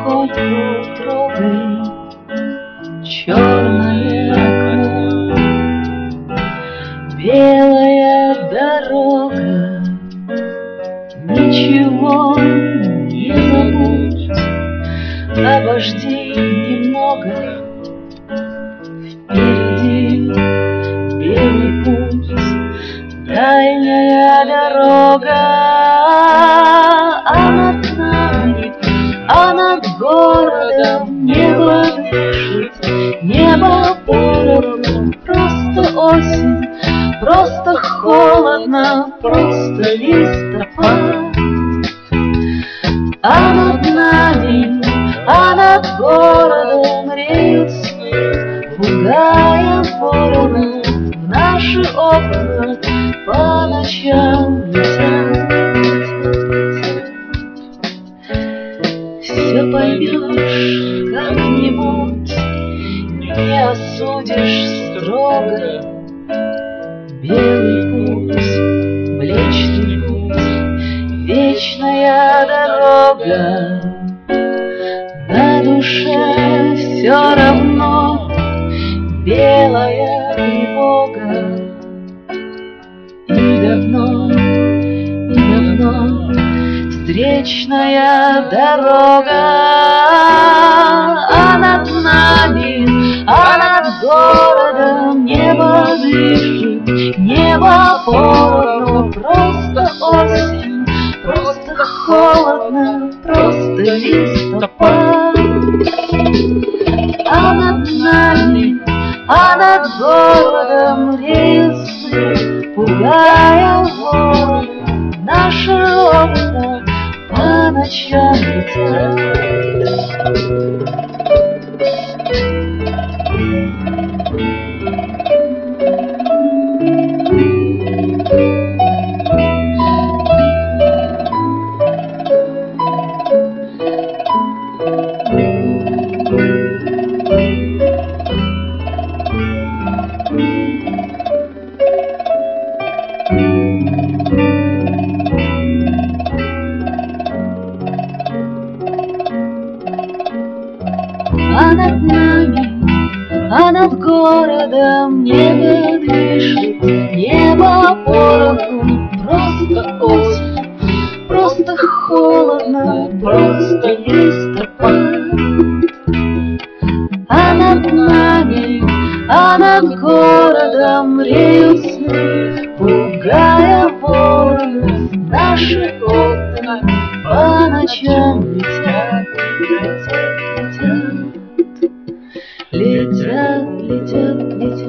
хоть трогай черное окно. Белая дорога, ничего не забудь, обожди немного, впереди белый путь, дальняя дорога, а над нами, а над городом небо дышит, небо поровну, просто осень, просто холодно, просто листопад. А над нами, а над городом реют сны, пугая вороны в наши окна по ночам летят. Все поймешь как-нибудь, не осудишь строго. Белый путь, млечный путь, вечная дорога. На душе все равно белая тревога. И давно встречная дорога, а над нами, а над городом небо дышит, небо поровну, просто осень, просто холодно, просто листопад. А над нами, а над городом рельсы, пугая ворон, наши окна по ночам летят. А над нами, а над городом небо дышит, небо поровну, просто осень, просто холодно, просто листопад. А над нами, а над городом реют сны, пугая вороны, наши окна по ночам летят, летят, летят, летят, летят, летят.